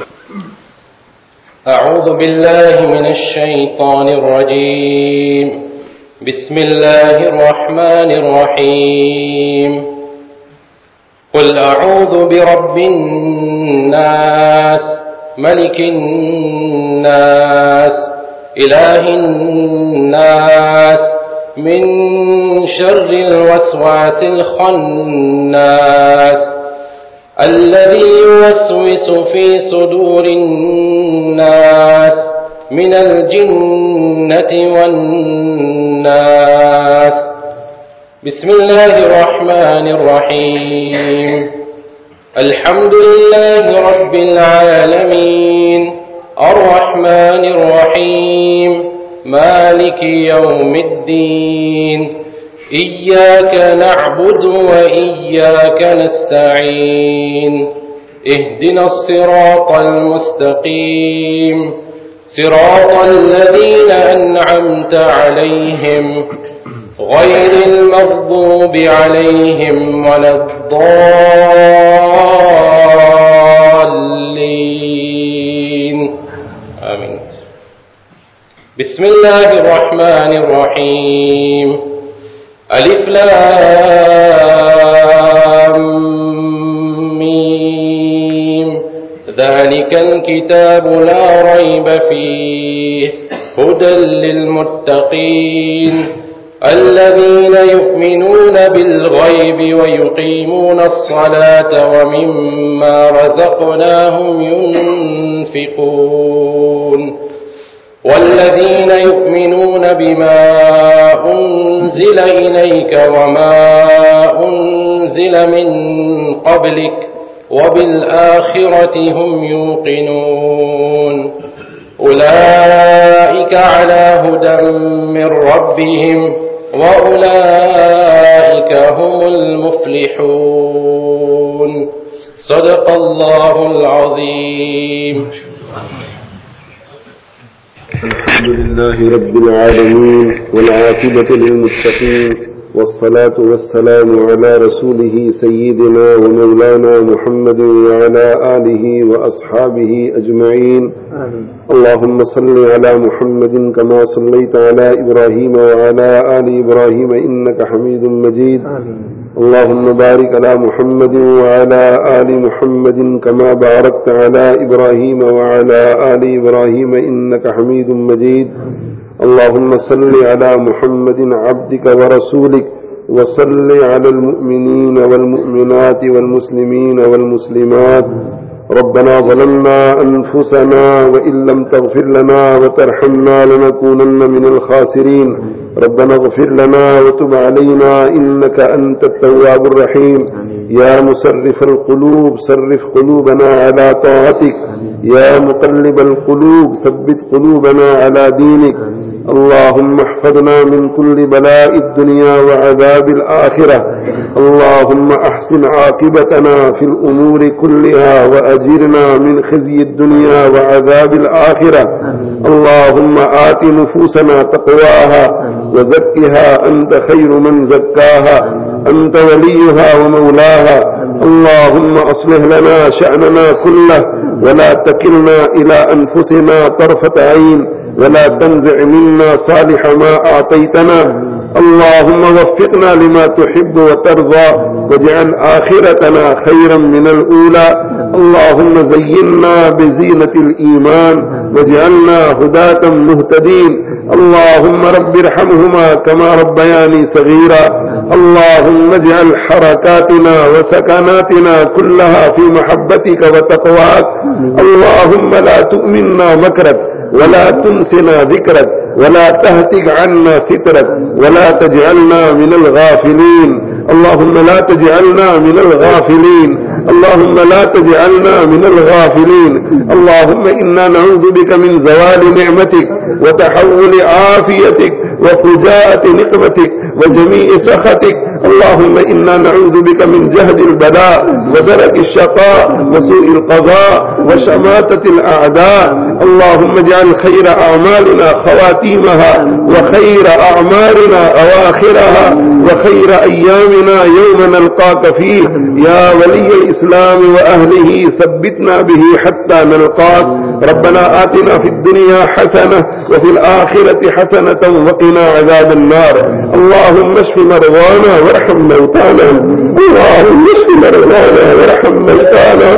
أعوذ بالله من الشيطان الرجيم. بسم الله الرحمن الرحيم. قل أعوذ برب الناس ملك الناس إله الناس من شر الوسواس الخناس الذي يوسوس في صدور الناس من الجنة والناس. بسم الله الرحمن الرحيم. الحمد لله رب العالمين الرحمن الرحيم مالك يوم الدين إياك نعبد وإياك نستعين اهدنا الصراط المستقيم صراط الذين أنعمت عليهم غير المغضوب عليهم ولا الضالين آمين. بسم الله الرحمن الرحيم. ألف لام ميم. ذلك الكتاب لا ريب فيه هدى للمتقين الذين يؤمنون بالغيب ويقيمون الصلاة ومما رزقناهم ينفقون والذين يؤمنون بما أنزل إليك وما أنزل من قبلك وبالآخرة هم يوقنون أولئك على هدى من ربهم وأولئك هم المفلحون. صدق الله العظيم. الحمد لله رب العالمين والعاقبة للمتقين والصلاة والسلام على رسوله سيدنا ومولانا محمد وعلى آله وأصحابه أجمعين. اللهم صل على محمد كما صليت على إبراهيم وعلى آل إبراهيم إنك حميد مجيد. اللهم بارك على محمد وعلى آل محمد كما باركت على إبراهيم وعلى آل إبراهيم إنك حميد مجيد. اللهم صل على محمد عبدك ورسولك وصل على المؤمنين والمؤمنات والمسلمين والمسلمات. ربنا ظلمنا أنفسنا وإن لم تغفر لنا وترحمنا لنكونن من الخاسرين. ربنا اغفر لنا وتب علينا إنك أنت التواب الرحيم. يا مسرف القلوب صرف قلوبنا على طاعتك. يا مقلب القلوب ثبت قلوبنا على دينك. اللهم احفظنا من كل بلاء الدنيا وعذاب الآخرة. اللهم أحسن عاقبتنا في الأمور كلها وأجرنا من خزي الدنيا وعذاب الآخرة. اللهم آت نفوسنا تقواها وزكها أنت خير من زكاها أنت وليها ومولاها. اللهم أصلح لنا شأننا كله ولا تكلنا إلى أنفسنا طرفة عين ولا تنزع منا صالح ما أعطيتنا. اللهم وفقنا لما تحب وترضى واجعل آخرتنا خيرا من الأولى. اللهم زينا بزينة الإيمان واجعلنا هداة مهتدين. اللهم رب ارحمهما كما ربياني صغيرا. اللهم اجعل حركاتنا وسكناتنا كلها في محبتك وتقواك. اللهم لا تؤمنا مكرك ولا تنسنا ذكرك ولا تهتك عنا سترك ولا تجعلنا من الغافلين. اللهم لا تجعلنا من الغافلين. اللهم لا تجعلنا من الغافلين. اللهم إنا نعوذ بك من زوال نعمتك وتحول عافيتك وفجاءة نقمتك وجميع سخطك. اللهم إنا نعوذ بك من جهد البلاء ودرك الشقاء وسوء القضاء وشماتة الأعداء. اللهم اجعل خير أعمالنا خواتيمها وخير أعمالنا أواخرها وخير أيامنا يوم نلقاك فيه. يا ولي الإسلام وأهله ثبتنا به حتى نلقاك. ربنا آتنا في الدنيا حسنة وفي الآخرة حسنة وقنا عذاب النار. اللهم اشف مرضانا وارحم موتانا. اللهم اشف مرضانا وارحم موتانا.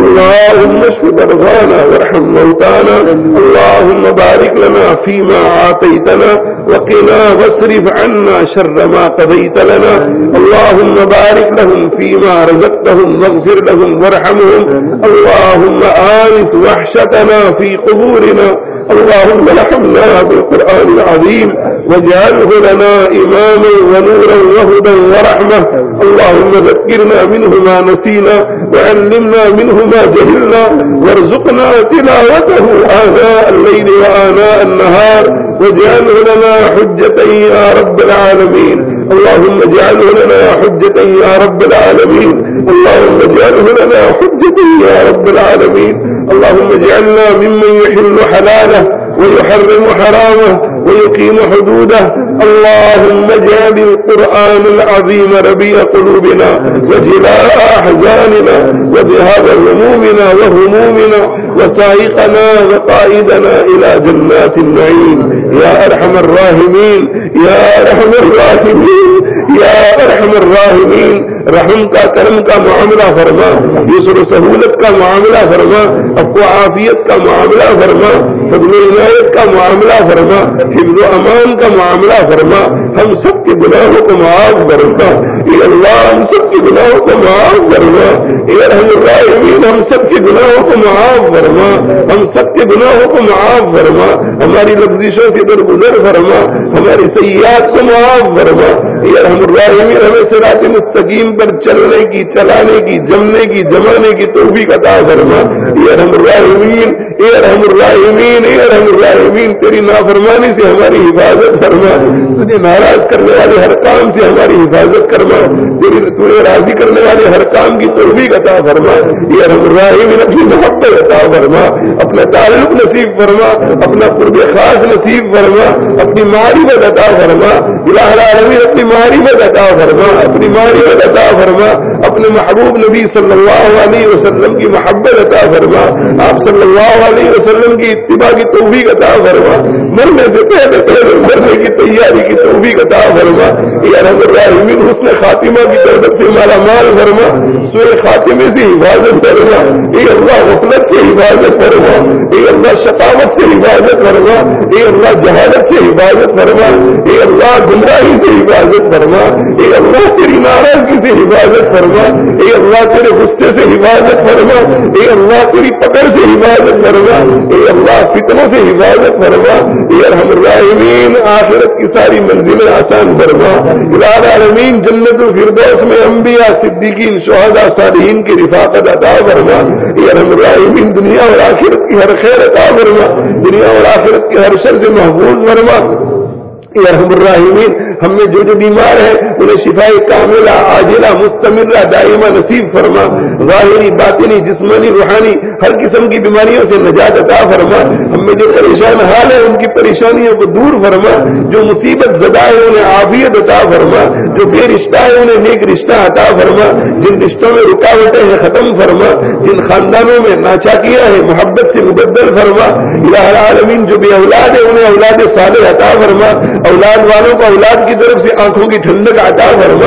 اللهم اشف مرضانا وارحم موتانا. اللهم بارك لنا فيما عاطيتنا وقنا واصرف عنا شر ما قضيت لنا. اللهم بارك لهم فيما رزقتهم واغفر لهم وارحمهم. اللهم آنس وحشتنا في قبورنا. اللهم ارحمنا بالقرآن العظيم واجعله لنا إماما ونورا وهدى ورحمة. اللهم ذكرنا منه ما نسينا وعلمنا منه ما جهلنا وارزقنا تلاوته آناء الليل وآناء النهار واجعله لنا حجة يا رب العالمين. اللهم اجعله لنا حجة يا رب العالمين. اللهم اجعله لنا حجة يا رب العالمين. اللهم اجعلنا ممن يحل حلاله ويحرم حرامه ويقيم حدوده. اللهم اجعل القرآن العظيم ربيع قلوبنا وجلاء أحزاننا وذهاب همومنا وهمومنا وسائقنا وقائدنا إلى جنات النعيم. يا أرحم الراحمين يا أرحم الراحمين يا أرحم الراحمين. رحم کا کرم کا معاملہ فرما، یسر و سہولت کا معاملہ فرما، عفو و عافیت کا معاملہ فرما، فضل و عنایت کا معاملہ فرما، حفظ و امان کا معاملہ فرما. ہم سب کے گناہوں کو معاف فرما. اے اللہ ہم سب کے گناہوں کو معاف فرما. اے ارحم الراحمین ہم سب کے گناہوں کو معاف فرما. ہم سب کے گناہوں کو معاف فرما. ہماری لفظشوں سے درگزر فرما. ہماری سیئات کو معاف فرما. اے ارحم الراحمین ہمیں صراط مستقیم پر چلنے کی، چلانے کی، جمنے کی، جمانے کی توفیق عطا فرما. اے ارحم الراحمین اے ارحم الراحمین اے ارحم الراحمین تیری نافرمانی سے ہماری حفاظت فرما. تجھے ناراض کرنے والے ہر کام سے ہماری حفاظت کرما. تجھے راضی کرنے والے ہر کام کی توفیق عطا فرما. اے ارحم الراحمین اپنی محبت عطا فرما، اپنا تعلق نصیب فرما، اپنا قرب خاص نصیب فرما، اپنی معرفت عطا فرما. الہ العالمین اپنی معرفت عطا فرما، اپنی معرفت عطا فرما. اپنے محبوب نبی صلی اللہ علیہ وسلم کی محبت عطا فرما. آپ صلی اللہ علیہ وسلم کی اتباع کی توفیق عطا فرما. مرنے سے پہلے مرنے کی تیاری کی توفیق عطا فرما. یا رب الراحمین حسن خاتمہ کی دولت سے مالا مال فرما. سوء خاتمے سے حفاظت فرما. اے اللہ غفلت سے حفاظت فرما. اے اللہ شقاوت سے حفاظت فرما. اے اللہ جہالت سے حفاظت فرما. اے اللہ گمراہی سے حفاظت فرما. اے اللہ تیری ناراضگی سے حفاظت فرما. اے اللہ تیرے غصے سے حفاظت فرما. اے اللہ تیری پکڑ سے حفاظت فرما. اے اللہ فتنوں سے حفاظت فرما. اے ارحم الراحمین آخرت کی ساری منزلیں آسان فرما. الہ العالمین جنت الفردوس میں انبیاء، صدیقین، شہداء، صالحین کی رفاقت عطا فرما. اے ارحم الراحمین دنیا اور آخرت کی ہر خیر عطا فرما. دنیا اور آخرت کے ہر شر سے محفوظ فرما. اے ارحم الراحمین ہم میں جو بیمار ہیں انہیں شفاء کاملہ عاجلہ مستمرہ دائمہ نصیب فرما. ظاہری، باطنی، جسمانی، روحانی ہر قسم کی بیماریوں سے نجات عطا فرما. ہم میں جو پریشان حال ہے ان کی پریشانیوں کو دور فرما. جو مصیبت زدہ ہے انہیں عافیت عطا فرما. جو بے رشتہ ہے انہیں نیک رشتہ عطا فرما. جن رشتوں میں رکاوٹیں ہیں ختم فرما. جن خاندانوں میں ناچاکیاں ہیں محبت سے مبدل فرما. الہ العالمین جو بے اولاد ہے انہیں اولاد صالح عطا فرما. اولاد والوں کو اولاد کی طرف سے آنکھوں کی ٹھنڈک عطا فرما.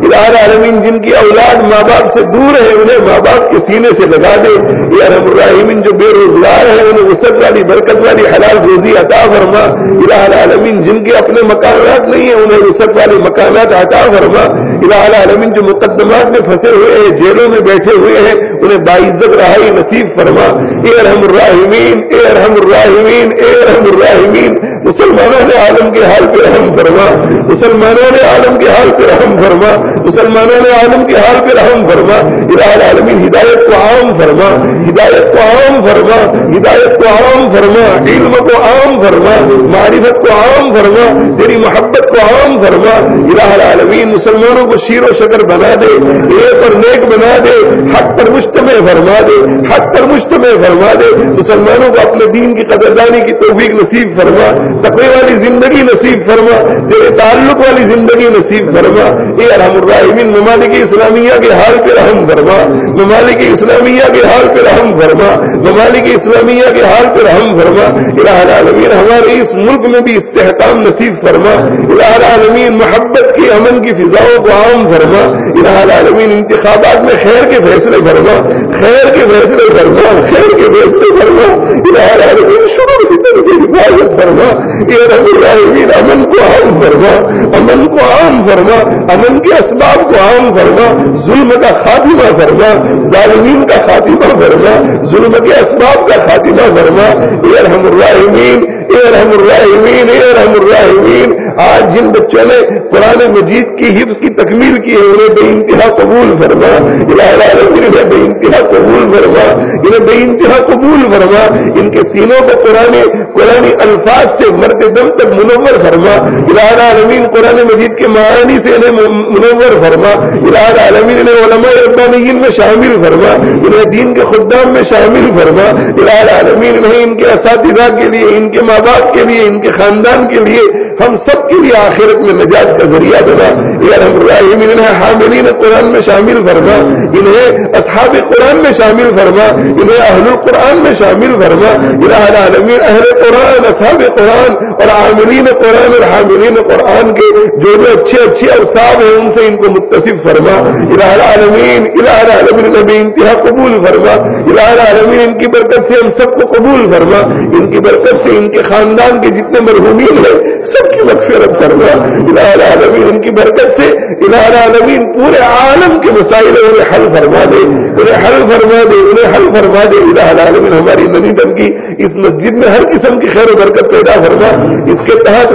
الہ العالمین جن کی اولاد ماں باپ سے دور ہے انہیں ماں باپ کے سینے سے لگا دے. یا ارحم الراحمین جو بے روزگار ہیں انہیں وسعت والی برکت والی حلال روزی عطا فرما. الہ العالمین جن کے اپنے مکانات نہیں ہیں انہیں وسعت والے مکانات عطا فرما. الہ العالمین جو مقدمات میں پھنسے ہوئے ہیں جیلوں میں بیٹھے ہوئے ہیں انہیں باعزت رہائی نصیب فرما. اے ارحم الراحمین اے ارحم الراحمین اے ارحم الراحمین مسلمانوں نے عالم کے حال پہ رحم فرما. مسلمانوں نے عالم کے حال پہ رحم فرما. مسلمانوں نے عالم کے حال پہ رحم فرما. الہ العالمین ہدایت کو عام فرما. ہدایت کو عام فرما. ہدایت کو عام فرما. علم کو عام فرما. معرفت کو عام فرما. تیری محبت کو عام فرما. الہ العالمین مسلمانوں کو شیر و شکر بنا دے. ایک اور نیک بنا دے. حق پر مجتمع فرما دے. حق پر مجتمع فرما دے. مسلمانوں کو اپنے دین کی قدردانی کی توفیق نصیب فرما. تقوی والی زندگی نصیب فرما. تیرے تعلق والی زندگی نصیب فرما. اے ارحم الراحمین ممالک اسلامیہ کے حال پہ رحم فرما. ممالک اسلامیہ کے حال پہ رحم فرما. ممالک اسلامیہ کے حال پہ رحم فرما. الہ العالمین ہمارے اس ملک میں بھی استحکام نصیب فرما. الہ العالمین محبت کی امن کی فضاؤں کو عام فرما. الہ العالمین انتخابات میں خیر کے فیصلے فرما. خیر کے فیصلے فرما. خیر کے فیصلے فرما. الہ العالمین شرور فتن سے حفاظت فرما. اے رب العالمین امن کو عام فرما. امن کو عام فرما. امن کے اسباب کو عام فرما. ظلم کا خاتمہ فرما. ظالمین کا خاتمہ فرما. ظلم کے اسباب کا خاتمہ فرما. اے ارحم الراحمین اے ارحم الراحمین اے ارحم الراحمین آج جن بچوں نے قرآن مجید کی حفظ کی تکمیل کی ہے انہیں بے انتہا قبول فرما. الہ العالمین انہیں بے انتہا قبول فرما. انہیں بے انتہا قبول فرما. ان کے سینوں کو قرآن الفاظ سے مرتے دم تک منور فرما. الہ العالمین قرآن مجید کے معانی سے انہیں منور فرما. الہ العالمین انہیں علماء ربانیین میں شامل فرما. انہیں دین کے خدام میں شامل فرما. الہ العالمین انہیں ان کے اساتذہ کے لیے ان کے ماں باپ کے لیے ان کے خاندان کے لیے ہم سب کے لیے آخرت میں نجات کا ذریعہ بنا. اے ارحم الراحمین انہیں حاملین قرآن میں شامل فرما. انہیں اصحاب قرآن میں شامل فرما. انہیں اہل القرآن میں شامل فرما. الہ العالمین اہل قرآن اصحاب قرآن اور عاملین قرآن اور حاملین قرآن کے جو اچھے اوصاف ہیں ان سے ان کو متصف فرما. الہ العالمین انہیں بے انتہا قبول فرما. الہ العالمین ان کی برکت سے ہم سب کو قبول فرما. ان کی برکت سے ان کے خاندان کے جتنے مرحومین ہیں سب کی مغفرت فرما. الہ العالمین ان کی برکت سے الہ العالمین پورے عالم کے مسائل انہیں حل فرما دے. انہیں حل فرما دے. انہیں حل فرما دے. الہ العالمین ہماری ننی دن کی اس مسجد میں ہر قسم کی خیر و برکت پیدا فرما. اس کے تحت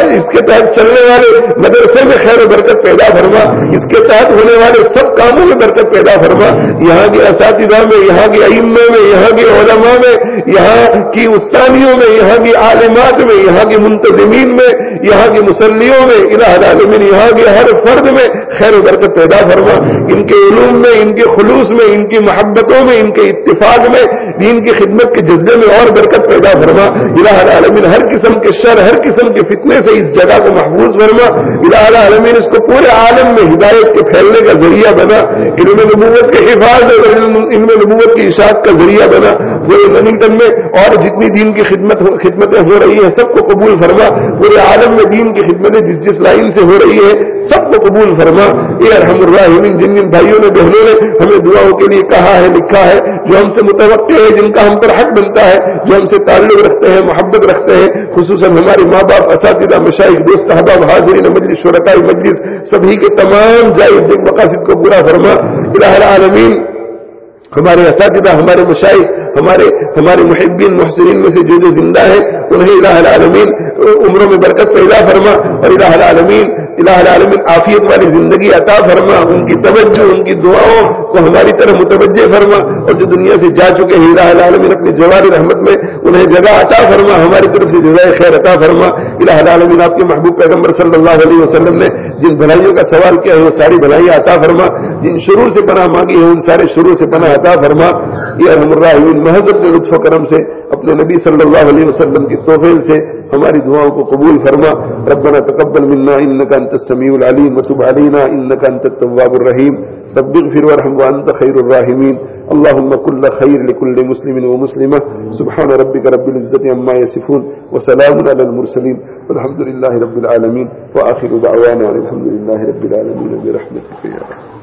چلنے والے مدرسے میں خیر و برکت پیدا فرما. اس کے تحت ہونے والے سب کاموں میں برکت پیدا فرما. یہاں کے اساتذہ میں یہاں کے ائمہ میں یہاں کے علماء میں یہاں کی استانیوں میں یہاں کی عالمات میں یہاں کے منتظمین میں یہاں کے مسلیوں میں الہ العالمین یہاں کے ہر فرد میں خیر و برکت پیدا فرما. ان کے علوم میں ان کے خلوص میں ان کی محبتوں میں ان کے اتفاق میں دین کی خدمت کے جذبے میں اور برکت پیدا فرما. الہ العالمین ہر قسم کے شر ہر قسم کے فتنے سے اس جگہ کو محفوظ فرما. الہ العالمین اس کو پورے عالم میں ہدایت کے پھیلنے کا ذریعہ بنا. علم نبوت کے حفاظت اور علم نبوت کی اشاعت کا ذریعہ بنا. پورے ننگٹن میں اور جتنی دین کی خدمتیں ہو رہی ہیں سب کو قبول فرما. پورے عالم میں دین کی خدمتیں جس لائن سے ہو رہی ہے سب کو قبول فرما. اے ارحم الراحمین جن بھائیوں نے بہنوں نے ہمیں دعاؤں کے لیے کہا ہے لکھا ہے جو ہم سے متوقع ہے جن کا ہم پر حق بنتا ہے جو ہم سے تعلق رکھتے ہیں محبت رکھتے ہیں خصوصاً ہمارے ماں باپ اساتذہ مشائخ دوست احباب حاضرین مجلس شرکاء مجلس سبھی کے تمام جائز مقاصد کو پورا فرما. الہ العالمین ہمارے اساتذہ ہمارے مشائخ ہمارے محبین محسنین میں سے جو زندہ ہیں انہیں الہ العالمین عمروں میں برکت پیدا فرما. اور الہ العالمین عافیت والی زندگی عطا فرما. ان کی توجہ ان کی دعاؤں کو ہماری طرح متوجہ فرما. اور جو دنیا سے جا چکے ہیں الہ العالمین اپنی جواری رحمت میں انہیں جگہ عطا فرما. ہماری طرف سے جزائے خیر عطا فرما. الہ العالمین آپ کے محبوب پیغمبر صلی اللہ علیہ وسلم نے جن بھلائیوں کا سوال کیا ہے وہ ساری بھلائیاں عطا فرما. جن شرور سے پناہ مانگی ہے ان سارے شرور سے پناہ عطا فرما. یا ارحم الراحمین محض سے لطف و کرم سے اپنے نبی صلی اللہ علیہ وسلم کی توفیل سے ہماری دعاؤں کو قبول فرما. ربنا تقبل منا انك انت السميع العليم وتب علينا انك انت التواب الرحيم. رب اغفر وارحم وانت خير الراحمين. اللهم كل خير لكل مسلم ومسلمة. سبحان ربك رب العزة عما يصفون وسلام على المرسلين والحمد لله رب العالمين. وآخر دعوانا الحمد لله رب العالمين برحمتك يا رب.